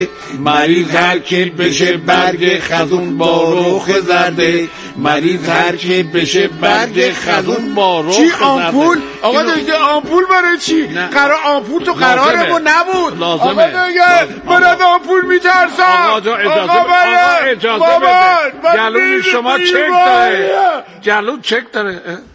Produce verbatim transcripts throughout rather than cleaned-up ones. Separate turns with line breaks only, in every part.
مریض هر که بشه برگ خزون با رخ زرده، مریض هر که بشه برگ خزون با رخ زرده.
چی آمپول؟ آقا دیگه آمپول برای چی؟ قرار آمپول تو قرارمون نبود.
لازمه.
آقا دیگه من از آمپول میترسم.
آقا جا اجازه بده. آقا اجازه بده. جلوی شما چک داره. جلو چک داره.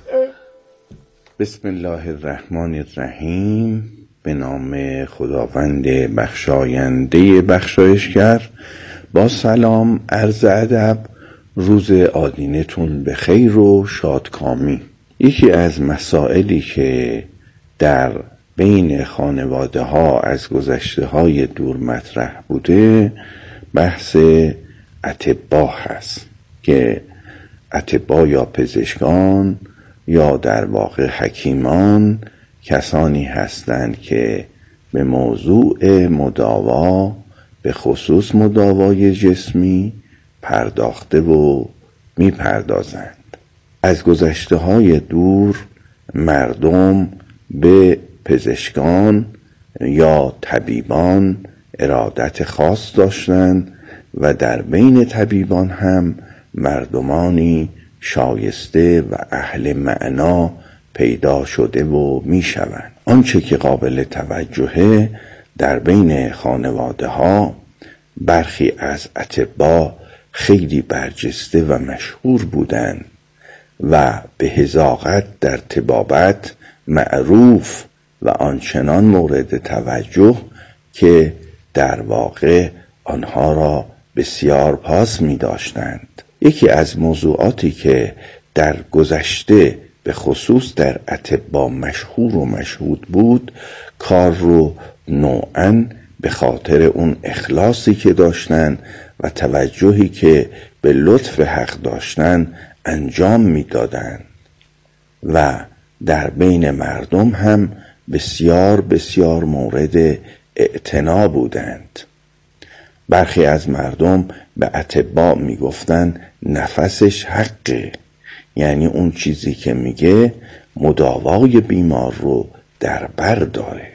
بسم الله الرحمن الرحیم. به نام خداوند بخشاینده بخشایشگر. با سلام، عرض ادب، روز آدینتون به خیر و شادکامی. یکی از مسائلی که در بین خانواده ها از گذشته های دور مطرح بوده بحث اطباء هست که اطباء یا پزشکان یا در واقع حکیمان کسانی هستند که به موضوع مداوا، به خصوص مداوای جسمی پرداخته و می پردازند. از گذشته های دور مردم به پزشکان یا طبیبان ارادت خاص داشتند و در بین طبیبان هم مردمانی شایسته و اهل معنا پیدا شده و می شوند. آنچه که قابل توجهه در بین خانواده ها برخی از اطباء خیلی برجسته و مشهور بودند و به حذاقت در طبابت معروف و آنچنان مورد توجه که در واقع آنها را بسیار پاس می داشتند. یکی از موضوعاتی که در گذشته به خصوص در اطباء مشهور و مشهود بود، کار رو نوعاً به خاطر اون اخلاصی که داشتن و توجهی که به لطف حق داشتن انجام میدادند و در بین مردم هم بسیار بسیار مورد اعتنا بودند. برخی از مردم به اطباء میگفتن نفسش حقه، یعنی اون چیزی که میگه مداوای بیمار رو در بر داره.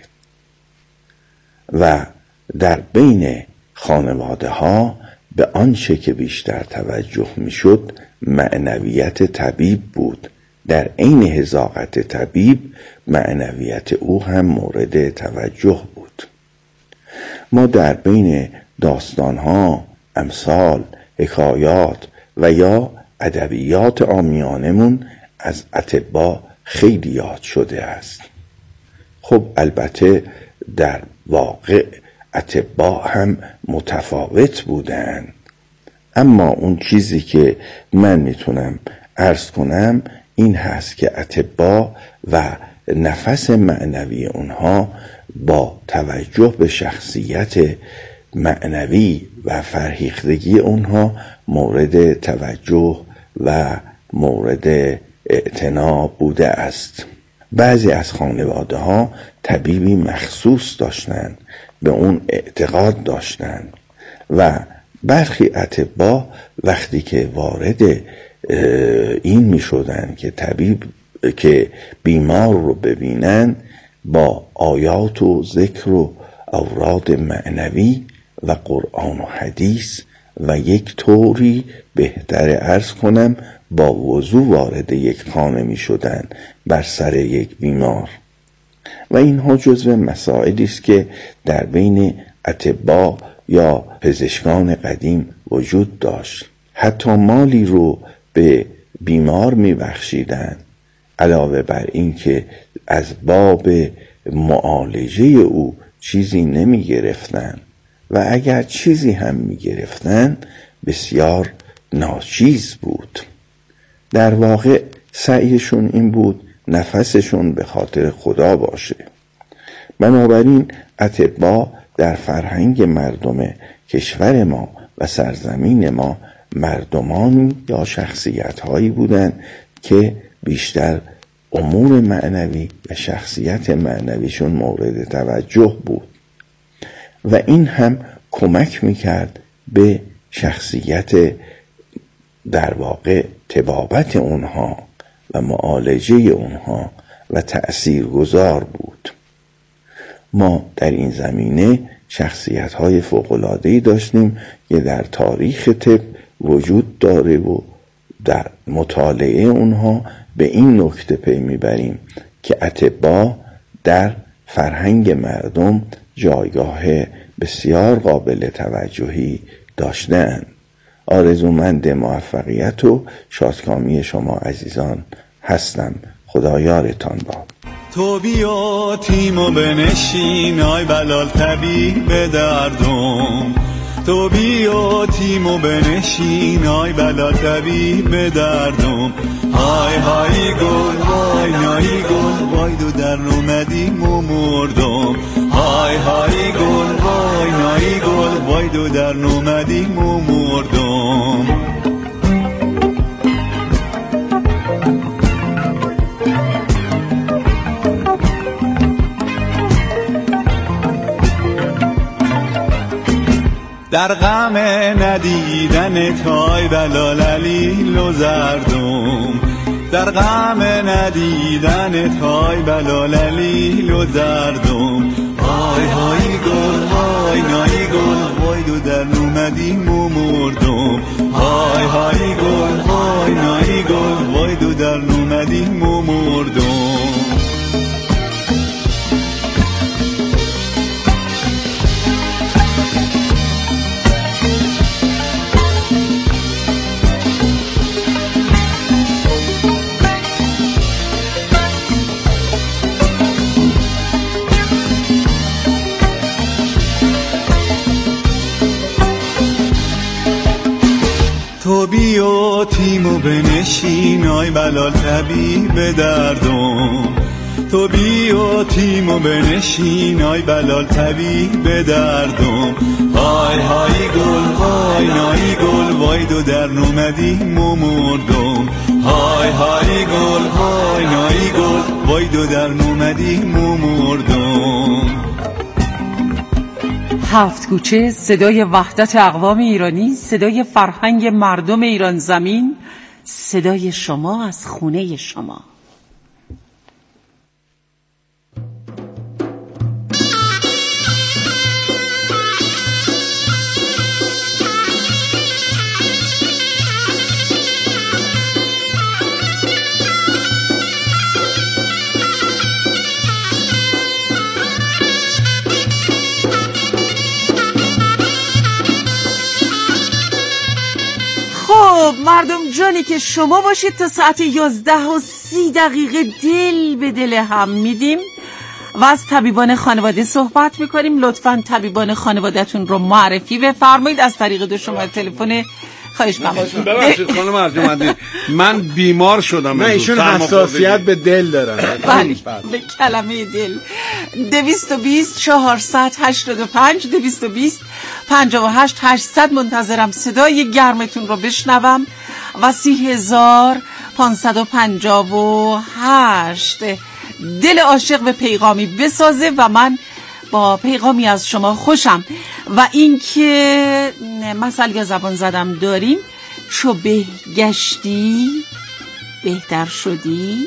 و در بین خانواده ها به آنچه که بیشتر توجه میشد معنویت طبیب بود. در عین حذاقت طبیب معنویت او هم مورد توجه بود. ما در بین داستانها، امثال، حکایات و یا ادبیات عامیانمون از اطباء خیلی یاد شده است. خب البته در واقع اطباء هم متفاوت بودند، اما اون چیزی که من میتونم عرض کنم این هست که اطباء و نفس معنوی اونها با توجه به شخصیت معنوی و فرهیختگی اونها مورد توجه و مورد اعتنا بوده است. بعضی از خانواده ها طبیبی مخصوص داشتند، به اون اعتقاد داشتند و برخی اطباء وقتی که وارد این می شدن که طبیب که بیمار رو ببینن با آیات و ذکر و اوراد معنوی و قرآن و حدیث و یک طوری بهتر عرض کنم با وضو وارد یک خانه می شدن بر سر یک بیمار. و اینها جزو مسائلی است که در بین اطباء یا پزشکان قدیم وجود داشت. حتی مالی رو به بیمار می بخشیدن علاوه بر این که از باب معالجه او چیزی نمی گرفتن و اگر چیزی هم می گرفتن بسیار ناچیز بود. در واقع سعیشون این بود نفسشون به خاطر خدا باشه. بنابراین اطباء در فرهنگ مردم کشور ما و سرزمین ما مردمان یا شخصیت هایی بودند که بیشتر امور معنوی و شخصیت معنویشون مورد توجه بود و این هم کمک میکرد به شخصیت در واقع طبابت اونها و معالجه اونها و تأثیر گذار بود. ما در این زمینه شخصیت‌های فوق‌العاده‌ای داشتیم که در تاریخ طب وجود داره و در مطالعه اونها به این نکته پی میبریم که اطباء در فرهنگ مردم جایگاه بسیار قابل توجهی داشتند. آرزومند موفقیت و شادکامی شما عزیزان هستم. خدایارتان باد.
تو بیا تیمو بنشین آی بلال طبیب دردم، تو بیا تیمو بنشین آی بلال طبیب دردم، های های گل وای نایی گل وای دو در اومدیم و مردم، های های گل وای نایی گل وای دو در اومدیم و مردم. در غم ندیدن تای بلال علیل و زردم، در غم ندیدن تای بلال علیل و زردم، های های گل های نایی گل وای دو در اومدیم و مردم، های های گل های نایی گل وای دو در اومدیم و مردم. تو بیا تیمو بنشین آی بلال طبیب دردم، تو بیا تیمو بنشین آی بلال طبیب دردم، های های گل وای نایی گل وای دو در اومدیم و مردم، های های گل وای نایی گل وای دو در اومدیم و مردم.
هفت کوچه، صدای وحدت اقوام ایرانی، صدای فرهنگ مردم ایران زمین، صدای شما از خونه شما. مردم جانی که شما باشید تا ساعت یازده و سی دقیقه دل به دل هم میدیم و از طبیبان خانواده صحبت میکنیم. لطفاً طبیبان خانوادهتون رو معرفی بفرمایید از طریق دو شماره تلفن. خواهش می‌کنم.
ببخشید خانم ارجمندی، من بیمار شدم.
من ایشون حساسیت به دل دارم.
بله به کلمه دل. دویست و بیست چهارصد هشتاد و پنج دویست و بیست پنجاه و هشت هشتصد منتظرم صدای گرمتون رو بشنوم و سی هزار پانصد و پنجاه و هشت دل عاشق به پیغامی بسازه و من با پیغامی از شما خوشم. و اینکه مسئله یا زبان زدم داریم، چو بهگشتی بهتر شدی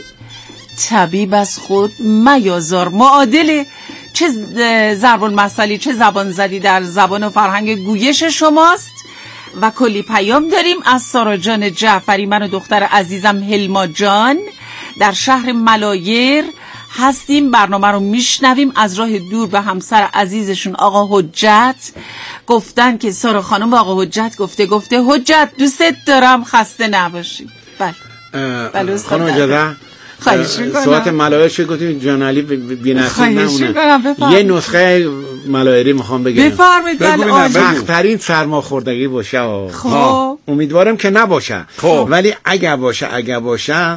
طبیب از خود میازار. معادل چه ضرب المثلی چه زبان زدی در زبان و فرهنگ گویش شماست. و کلی پیام داریم از سارا جان جعفری، من و دختر عزیزم هلما جان در شهر ملایر هستیم، برنامه رو میشنویم. از راه دور به همسر عزیزشون آقا حجت گفتن که سارا خانم با آقا حجت گفته گفته حجت دوستت دارم خسته نباشی. بله
بله خانم اجازه
خواهش میکنم.
صحبت ملایر شد گفتیم جان علی بی‌نصیب نمونه. یه نسخه ملایری میخوام بگم.
بفرمایید. بله
سخت‌ترین سرماخوردگی باشه. خب امیدوارم که نباشه. خب ولی اگه باشه اگه باشه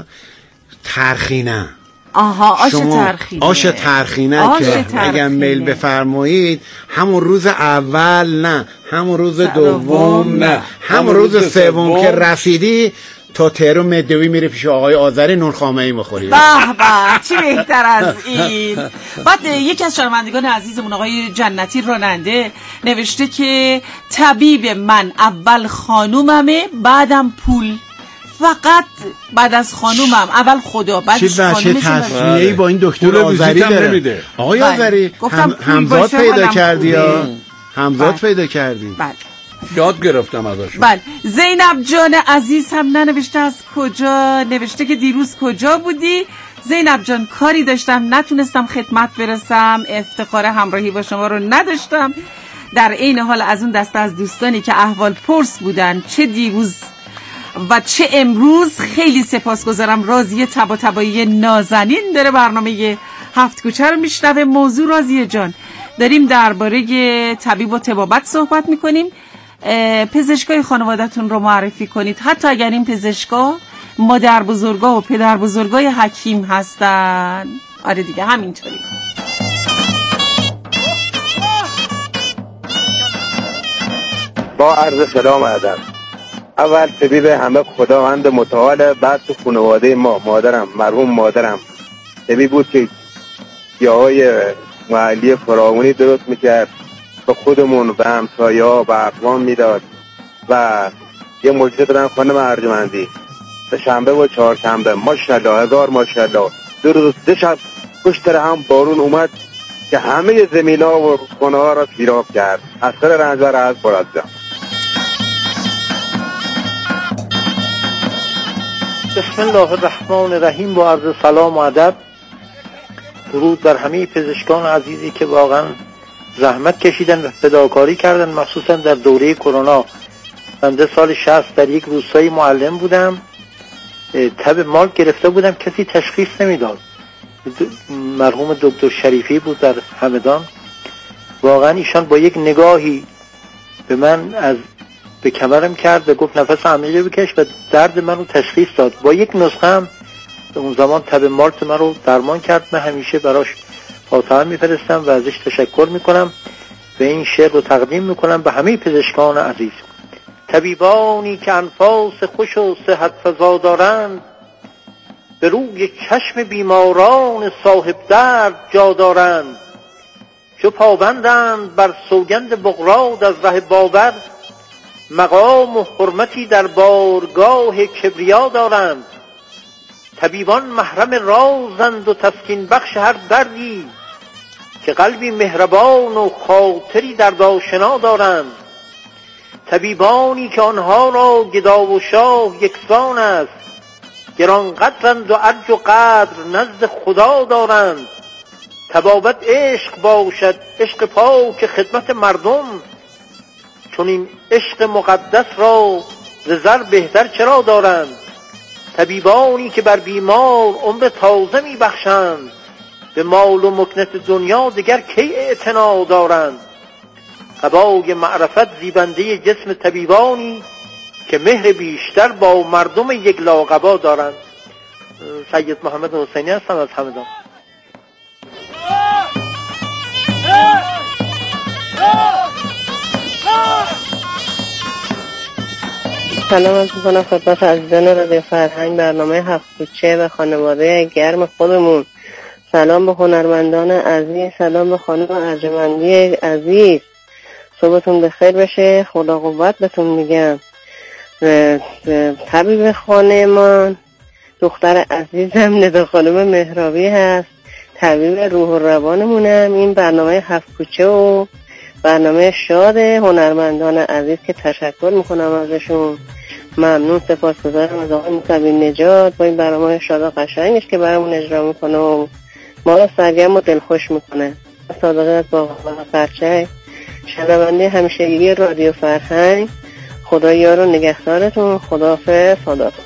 ترخینه.
آها آش ترخینه.
آش ترخینه که اگر میل بفرمایید همون روز اول نه، همون روز دوم نه، همون روز سوم که رسیدی تا تهران مدوی میره پیش آقای آذری نون خامه‌ای می‌خوری.
به به چی بهتر از این. بعد یکی از شنوندگان عزیزمون آقای جنتی راننده نوشته که طبیب من اول خانوممه بعدم پول فقط بعد از خانومم، اول خدا بعدش خانومم.
چه تصمیمی با این دکتر آذری داره آقای آذری؟ هم همزاد پیدا کردی یا همزاد پیدا کردی؟
بله
یاد گرفتم ازشون.
بله. زینب جان عزیز هم ننوشته از کجا، نوشته که دیروز کجا بودی. زینب جان کاری داشتم نتونستم خدمت برسم، افتخار همراهی با شما رو نداشتم. در این حال از اون دسته از دوستانی که احوال پرس بودن چه دیروز و چه امروز خیلی سپاسگزارم. راضیه طباطبایی نازنین داره برنامه هفت کوچه رو میشنوه. موضوع راضیه جان داریم درباره طبیب و طبابت صحبت میکنیم. پزشکای خانواده‌تون رو معرفی کنید، حتی اگر این پزشکا مادر بزرگا و پدر بزرگای حکیم هستن. آره دیگه همینطوری.
با عرض سلام ادب. اول طبیب همه خداوند متعال، بعد تو خانواده ما مادرم، مرحوم مادرم طبیب بود که گیاهای محلی فراوانی درست میکرد، به خودمون به همسایه‌ها و اقوام میداد. و یه موجه دارن خانم ارجمندی، به شنبه و چهارشنبه ماشاءالله هزار ماشاءالله دو روز سه شب پشت هم بارون اومد که همه زمینا و خونه ها را سیراب کرد. از سر رنجبر از برادرم.
بسم الله الرحمن الرحیم. با عرض سلام و ادب، درود بر همه پزشکان عزیزی که واقعا زحمت کشیدن و فداکاری کردن، مخصوصا در دوره کرونا. بنده سال شصت در یک روستایی معلم بودم، تب مال گرفته بودم، کسی تشخیص نمیداد. مرحوم دکتر شریفی بود در همدان. واقعا ایشان با یک نگاهی به من از به کمرم کرد و گفت نفس عمیقی بکش و درد من رو تشخیص داد. با یک نسخه هم اون زمان تب مالت من رو درمان کرد. من همیشه براش فاتحه میفرستم و ازش تشکر میکنم و این شعر رو تقدیم میکنم به همه پزشکان عزیز. طبیبانی که انفاس خوش و صحت فزا دارند، به روی چشم بیماران صاحب درد جا دارند. چو پابندند بر سوگند بغراد از ره باور، مقام و حرمتی در بارگاه کبریا دارند. طبیبان محرم رازند و تسکین بخش هر دردی، که قلبی مهربان و خاطری دردآشنا دارند. طبیبانی که آنها را گدا و شاه یکسان است، گران قدرند و ارج و قدر نزد خدا دارند. طبابت عشق باشد، عشق پاک خدمت مردم، چون این عشق مقدس را ز زر بهتر چرا دارند. طبیبانی که بر بیمار عمر تازه می بخشند، به مال و مکنت دنیا دیگر کی اعتنا دارند. قبای معرفت زیبنده جسم طبیبانی، که مهر بیشتر با مردم یک لاقبا دارند. سید محمد حسینی هستم از همدان.
سلام از میکنم خدمت عزیزان رادیو فرهنگ، برنامه هفت کوچه و خانواده گرم خودمون. سلام به هنرمندان عزیز، سلام به خانم ارجمندی عزیز. صبحتون بخیر بشه، خدا قوت بهتون میگم. طبیب خانمان دختر عزیزم ندا خانم مهرابی هست، طبیب روح و روانمونم. این برنامه هفت کوچه و برنامه شاد هنرمندان عزیز که تشکر میکنم ازشون. ممنون، سپاسگزارم از آقای موسوی نجات با این برنامه شاد و قشنگش که برامون اجرا میکنه و ما رو سرگرم و دلخوش میکنه. صادقه از باقلا پرچه، شنونده همیشگی رادیو فرهنگ. خدا یار و نگهدارتون. خداحافظ. خداحافظ.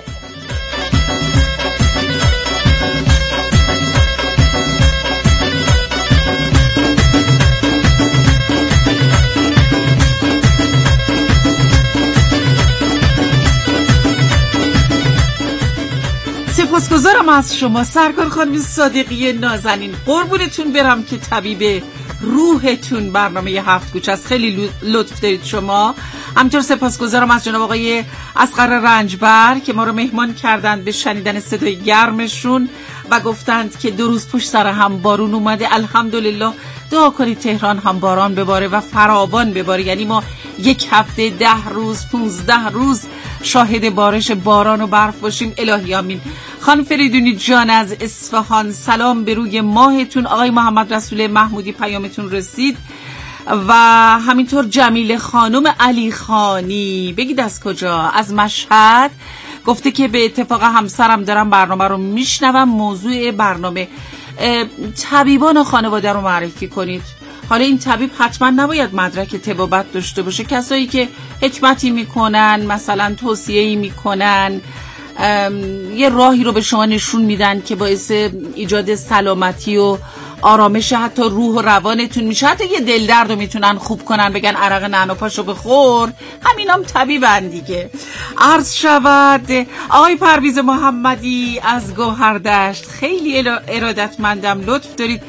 سپاسگزارم از شما سرکار خانم صادقی نازنین. قربونتون برم که طبیب روحتون برنامه هفت کوچه است. خیلی لطف دارید شما. همینطور سپاسگزارم از جناب آقای اصغر رنجبر که ما رو مهمان کردند به شنیدن صدای گرمشون و گفتند که دو روز پشت سر هم بارون اومده. الحمدلله دعا کنید تهران هم باران بباره و فراوان بباره. یعنی ما یک هفته ده روز پونزده روز شاهد بارش باران و برف باشیم. الهی آمین. خانم فریدونی جان از اصفهان، سلام به روی ماهتون. آقای محمد رسول محمودی پیامتون رسید و همینطور جمیل خانم علی خانی. بگید از کجا؟ از مشهد. گفته که به اتفاق همسرم دارم برنامه رو میشنوم. موضوع برنامه طبیبان و خانواده رو معرفی کنید. حالا این طبیب حتما نباید مدرک طبابت داشته باشه. کسایی که حکمتی میکنن، مثلا توصیه‌ای میکنن، یه راهی رو به شما نشون میدن که باعث ایجاد سلامتی و آرامش حتی روح و روانتون میشه. حتی یه دل درد رو میتونن خوب کنن، بگن عرق نعنا پاشو بخور. همینام طبیبن دیگه. عرض شود آقای پرویز محمدی از گوهردشت، خیلی ارادتمندم، لطف دارید.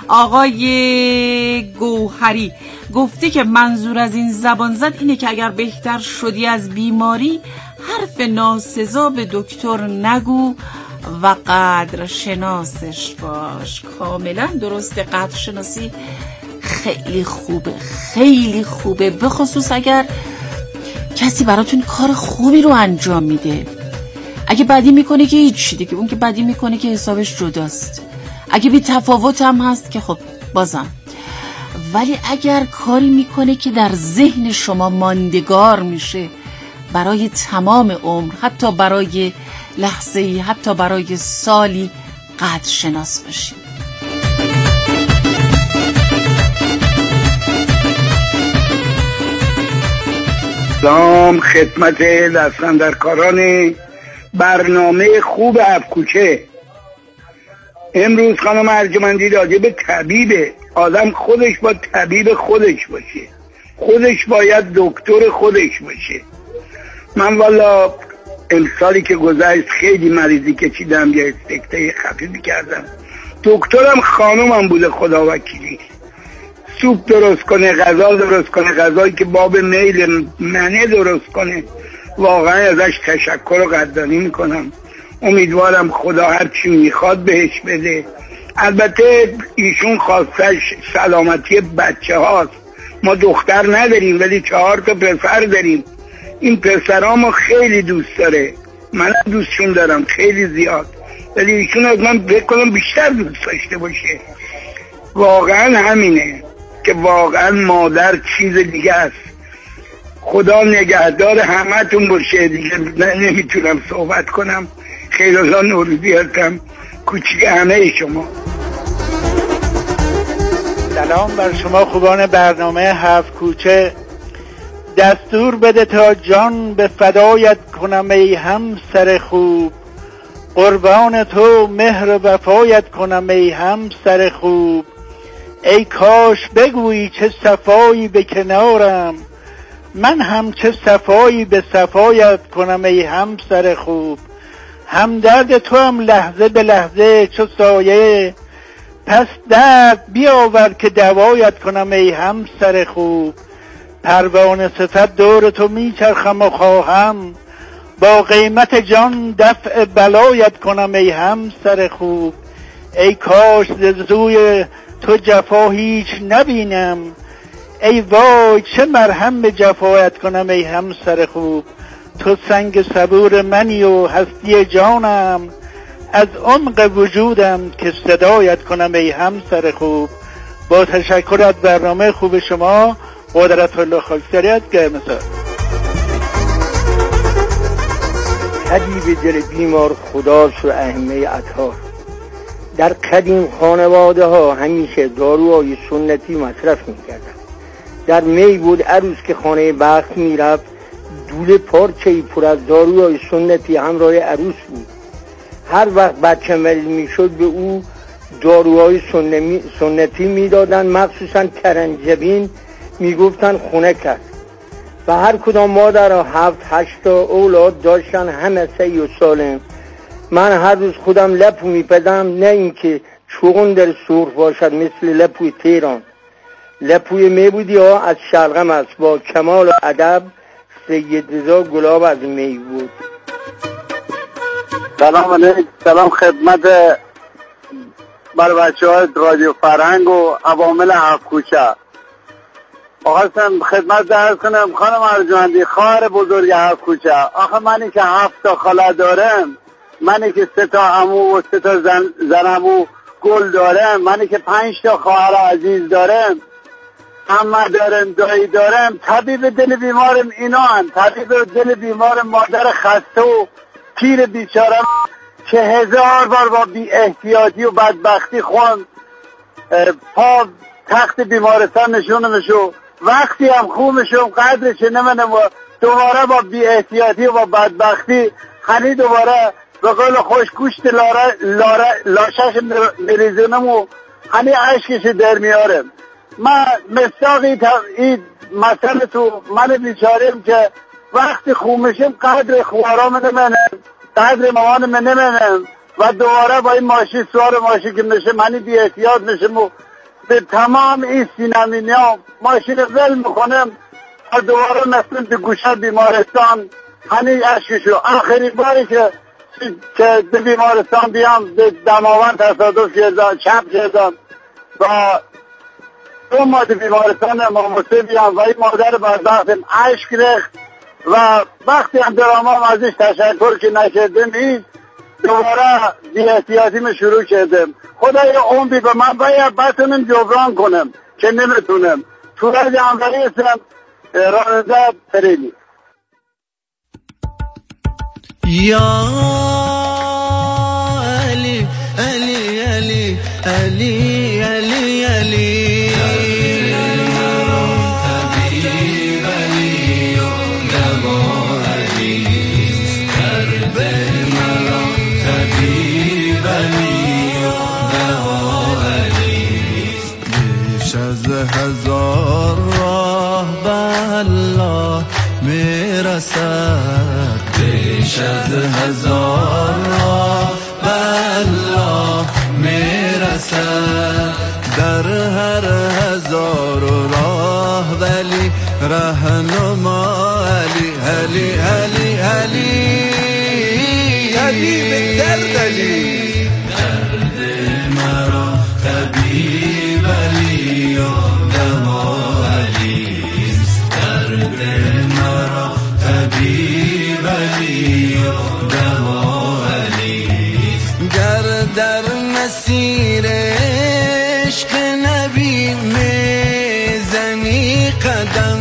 آقای گوهری گفته که منظور از این زبان زد اینه که اگر بهتر شدی از بیماری حرف ناسزا به دکتر نگو و قدر شناسش باش. کاملا درسته. قدر شناسی خیلی خوبه، خیلی خوبه، به خصوص اگر کسی براتون کار خوبی رو انجام میده. اگه بدی میکنه که هیچ دیگه، اون که بدی میکنه که حسابش جداست. اگه بی تفاوت هم هست که خب بازم، ولی اگر کاری میکنه که در ذهن شما ماندگار میشه برای تمام عمر، حتی برای لحظه‌ای، حتی برای سالی، قدر شناس باشید.
سلام خدمت دستاندرکاران برنامه خوب هفت‌کوچه. امروز خانم ارجمندی راجع به طبیبه. آدم خودش با طبیب خودش باشه، خودش باید دکتر خودش باشه. من والا امسالی که گذشت خیلی مریضی کشیدم، یه سکته خفیفی کردم. دکترم خانومم بوده، خدا وکیلی. سوپ درست کنه، غذا درست کنه، غذایی که باب میل منه درست کنه. واقعا ازش تشکر و قدردانی میکنم. امیدوارم خدا هر چی میخواد بهش بده. البته ایشون خواستش سلامتی بچه هاست. ما دختر نداریم ولی چهار تا پسر داریم. این پسرامو خیلی دوست داره، من دوستشون دارم خیلی زیاد، ولی ایشون از من فکر کنم بیشتر دوست داشته باشه. واقعا همینه که واقعا مادر چیز دیگه است. خدا نگهدار همتون باشه. دیگه نمیتونم صحبت کنم. خیرالله نوروزی هستم، کوچیک همه شما.
سلام بر شما خوبان برنامه هفت کوچه. دستور بده تا جان به فدایت کنم ای همسر خوب، قربان تو مهر و وفایت کنم ای همسر خوب. ای کاش بگویی چه صفایی به کنارم، من هم چه صفایی به صفایت کنم ای همسر خوب. همدرد تو هم لحظه به لحظه چو سایه، پس درد بیاور که دوایت کنم ای همسر خوب. پروانه صفت دور تو میچرخم و خواهم، با قیمت جان دفع بلایت کنم ای همسر خوب. ای کاش ز سوی تو جفا هیچ نبینم، ای وای چه مرهم به جفایت کنم ای همسر خوب. تو سنگ صبور منی و هستی جانم، از عمق وجودم که صدایت کنم ای همسر خوب. با تشکر از برنامه خوب شما، قدرت الله خاکساریت گرمسار.
طبیب دل بیمار خداست و ائمه اطهار. در قدیم خانواده ها همیشه داروهای سنتی مصرف میکردن. در می بود عروس که خانه بخت میرفت، دوله پارچه‌ای پر از داروهای سنتی همراه عروس بود. هر وقت بچه مریض میشد به او داروهای سنتی میدادن، مخصوصا کرنجبین میگفتن خنک است. و هر کدام مادر هفت هشت اولاد داشتن، همه سعی و سالم. من هر روز خودم لپو میپدم، نه اینکه چوغن در سرخ باشد مثل لپوی تهران. لپوی میبودی ها از شلغم است، با کمال و ادب سید رضا گلاب از می بود.
سلام علیکم. سلام خدمت بر بچه های رادیو فرهنگ و عوامل هفت‌کوچه. آخواستم خدمت درس کنم خانم ارجمندی، خواهر بزرگ هفت کوچه. آخه منی که هفت تا خاله دارم، منی که سه تا عمو و سه تا زن, زن عمو گل دارم، منی که پنج تا خواهر عزیز دارم، عمه دارم، دایی دارم، طبیب دل بیمارم اینا هم. طبیب دل بیمارم مادر خسته و پیر بیچارم که هزار بار با بی احتیاطی و بدبختی خون پا تخت بیمارستان نشونمشو، وقتی هم خوبشم قدرش نمینم و دوباره با بی احتیاطی و با بدبختی خنی دوباره به قول خوش گوشت لاره لاره لاشش مریزونم و خنی عشقش در میارم. من مستاقی این مسئله تو من بیچاریم که وقتی خوبشم قدر خوارام نمینم، قدر مامانم نمینم و دوباره با این ماشی سوار ماشی که میشه منی بی احتیاط میشم و به تمام این سینمینی ها ماشین ول میکنم و دوباره مثل به گوشه بیمارستان هنی اشکشو. آخری باری که که به بیمارستان بیام به دماوند تصادف کردم، چپ کردم و دو ماه بیمارستان ماموسه بیام و این مادر بدبختم اشک ریخت و وقتی هم درامام ازش تشکر که نکردم این دوباره بی احتیاطیم شروع کردم. خدای عمری به من باید بتونم جبران کنم که نمیتونم. تورج انوری هستم، راننده تریلی.
یا علی علی علی علی علی علی هزار راه به الله میرسد، بیش از هزار راه به الله میرسد، در هر هزار راه ولی رهنما علی علی علی علی علی به درد علی درد مرا طبیب علی و دوا علی درد مرا طبیب علی و دوا علی گر در مسیر عشق نبی میزنی قدم،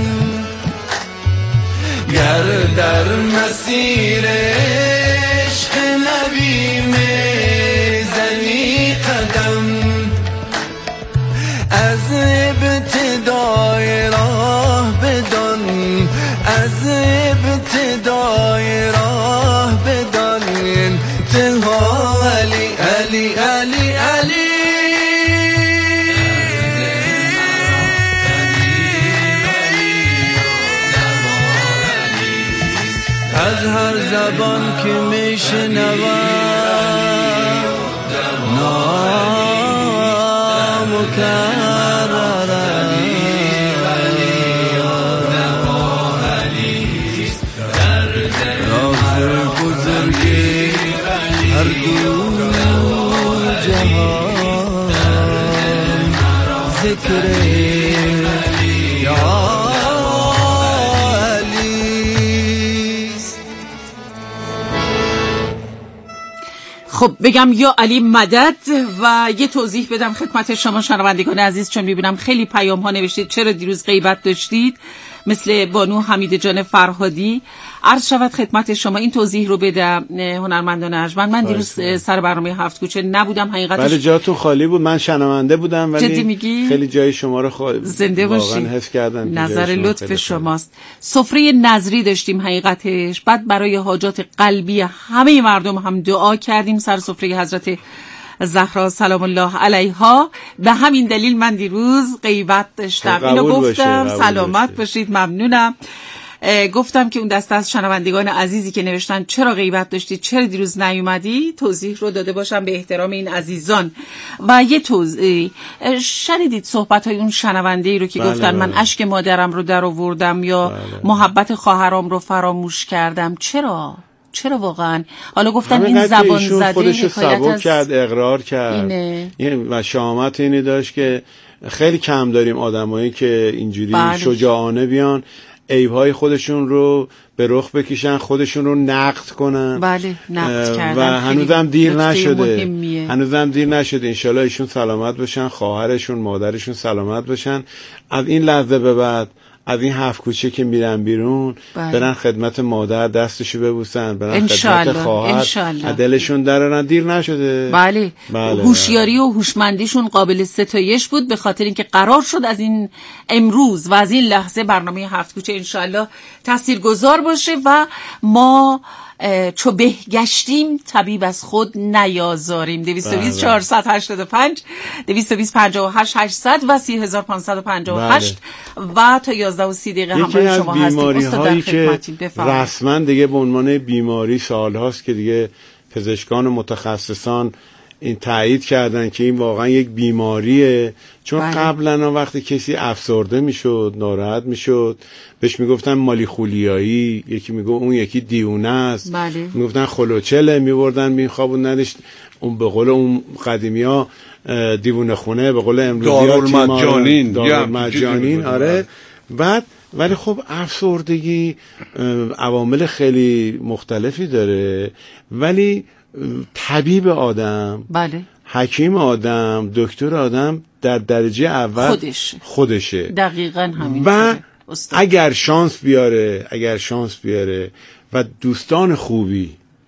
گر در مسیر عشق نبی میزنی قدم، از ابتدای راه بدان، از ابتدای راه بدان انتها علی علی علی علی از هر زبان که میشنوم نامکررم راز بزرگی هر دو جهان ذکر یا
خب بگم یا علی مدد و یه توضیح بدم خدمت شما شنوندگان عزیز، چون میبینم خیلی پیام ها نوشتید چرا دیروز غیبت داشتید، مثل بانو حمید جان فرهادی. عرض شود خدمت شما این توضیح رو بدم هنرمندان ارجمند، من دیروز سر برنامه هفت کوچه نبودم حقیقتش.
بله جاتون خالی بود، من شنونده بودم ولی خیلی جای شما رو خواهد
زنده
واقعا حس کردم.
نظر لطف شماست. سفره نظری داشتیم حقیقتش، بعد برای حاجات قلبی همه مردم هم دعا کردیم سر سفره حضرت زهرا سلام الله علیها. به همین دلیل من دیروز غیبت داشتم، اینو گفتم. سلامت باشه. باشید، ممنونم. گفتم که اون دسته از شنوندگان عزیزی که نوشتن چرا غیبت داشتی، چرا دیروز نیومدی، توضیح رو داده باشم به احترام این عزیزان. و یه توضیح شنیدید صحبت های اون شنونده ای رو که بله گفتن بله. من اشک مادرم رو در آوردم یا بله. محبت خواهرام رو فراموش کردم. چرا؟ چرا واقعا؟ حالا گفتن این زبان زده
خودش سبک کرد، اقرار کرد اینه. و شامت اینی داشت که خیلی کم داریم آدمایی که اینجوری
بله.
شجاعانه بیان عیب‌های خودشون رو به رخ بکشن، خودشون رو نقد کنن.
بله نقد کردن
و هنوزم دیر نشده،
مهمیه.
هنوزم دیر نشده. انشالله ایشون سلامت باشن، خواهرشون مادرشون سلامت باشن. از این لحظه به بعد از این هفت کوچه که میرن بیرون
بله.
برن خدمت مادر دستشو ببوسن، برن
انشالله.
خدمت خواهر
انشالله.
دلشون درارن. دیر نشده.
بله,
بله.
هوشیاری و هوشمندیشون قابل ستایش بود، به خاطر اینکه قرار شد از این امروز و از این لحظه برنامه هفت کوچه انشالله تاثیرگذار باشه و ما چو بهگشتیم طبیب از خود نیازاریم. دویست و بیست چهارصد و هشتاد و پنج دویست و بیست پنجاه و هشت هشتصد و سی هزار و پانصد و پنجاه و هشت و تا یازده و سی دقیقه همراه شما هستیم.
بیماری هایی که رسما دیگه به عنوان بیماری سال هاست که دیگه پزشکان و متخصصان این تایید کردن که این واقعا یک بیماریه. چون بله. قبلا وقتی کسی افسرده میشد، ناراحت میشد، بهش میگفتن مالی خولیایی، یکی میگه اون یکی دیونه است،
بله.
میگفتن خلوچله، میبردن میخوابوندنش. اون به قول اون قدیمیا دیوونه خونه، به قول امروزی
دارالمجانین
دارالمجانین. آره. بعد ولی خب افسردگی عوامل خیلی مختلفی داره، ولی طبیب آدم،
بله،
حکیم آدم، دکتر آدم در درجه اول
خودشه,
خودشه.
دقیقاً همین.
و اگر شانس بیاره اگر شانس بیاره و دوستان خوبی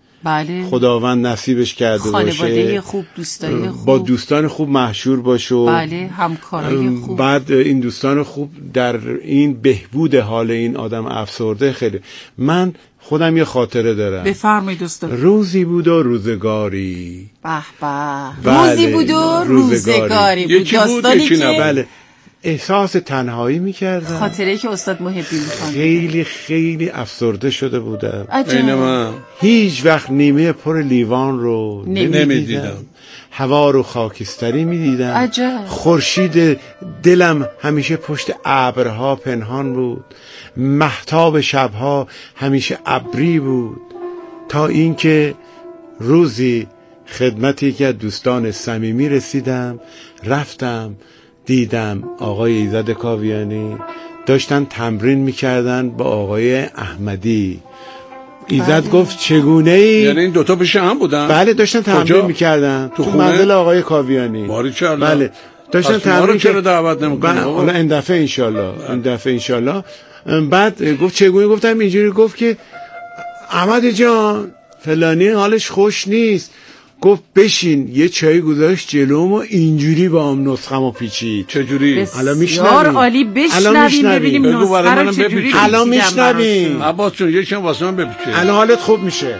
بله
خداوند نصیبش کرده
خانواده
باشه،
خانواده خوب، دوستای خوب،
با دوستان خوب محشور باشه،
بله همکارای خوب،
بعد این دوستان خوب در این بهبود حال این آدم افسرده خیلی. من خودم یه خاطره دارم.
بفرمایید دوستان.
روزی بود و روزگاری.
به به.
بله.
روزی بود و روزگاری بود. داستانی که
بله احساس تنهایی میکردم.
خاطره که استاد محبی میخوان.
خیلی خیلی افسرده شده بودم.
عجب.
من
هیچ وقت نیمه پر لیوان رو نمیدیدم. هوا رو خاکستری میدیدم.
عجب.
خورشید دلم همیشه پشت ابرها پنهان بود. مهتاب شبها همیشه ابری بود. تا اینکه روزی خدمت یکی از دوستان صمیمی رسیدم، رفتم دیدم آقای ایزد کاویانی داشتن تمرین میکردن با آقای احمدی. ایزد بله. گفت چگونه ای؟
یعنی این دوتا پیش هم بودن؟
بله داشتن تمرین میکردن
تو,
تو منزل آقای کاویانی.
باریکلا.
بله داشتن تمرین.
چرا دعوت نمیکنی؟
حالا این دفعه انشالله این دفعه انشالله. بعد گفت چگونه؟ گفتم اینجوری. گفت که احمد جان فلانی حالش خوش نیست. گفت بشین. یه چای گذاشت جلوم و اینجوری با هم نسخمو پیچید.
چجوری؟
الان میشنویم.
بسیار عالی. بشنویم ببینیم نسخه رو چجوری.
الان میشنویم.
عباس جون یکم واسه من بپیچه.
الان حالت خوب میشه.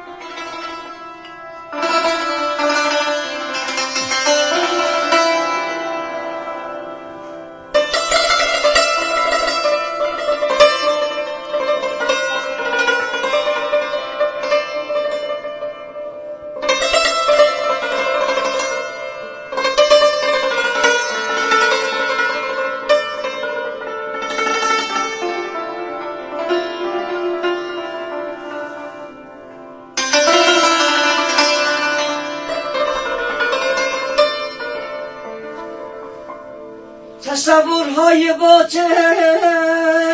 تصورهای باطل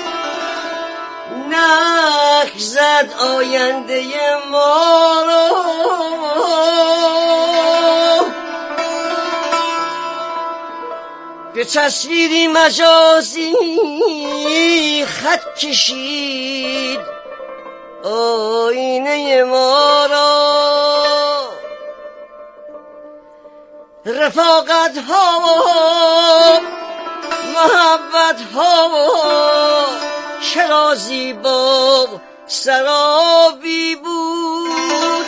نگذد آینده ما را، به تصویری مجازی خط کشید آینه ما را. رفاقت ها محبت ها چرا زیبا سرابی بود.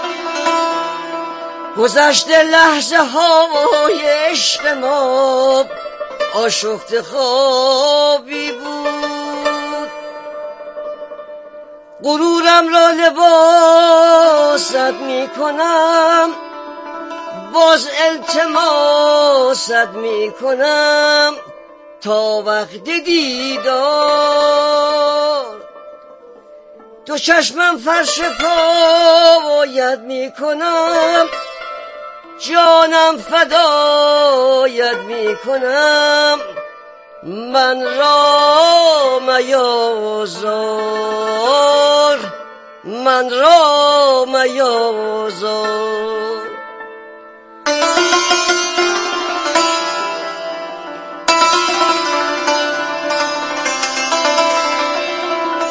گذشته لحظه های عشق ما آشفته خوابی بود. غرورم را لباست می کنم، باز التماست می کنم تا وقت دیدار. دو چشمم فرش پاید می کنم، جانم فدایت می کنم، من را میازار، من را میازار.